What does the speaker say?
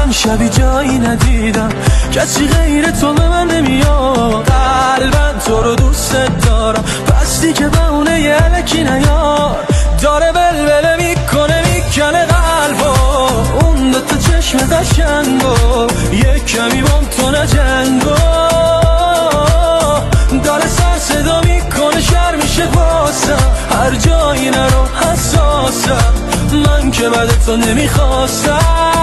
من شبی جایی ندیدم کسی غیر تو به من نمیاد. قلبم تو رو دوست دارم پستی که بهونه یه الکی نیار. داره بلبله میکنه میکنه قلبو اون دوتا چشم قشنگو یک کمی بام تو نجنگو. داره سر صدا میکنه شر میشه باسم هر جایی نرو حساسم من که بعد تو نمیخواستم.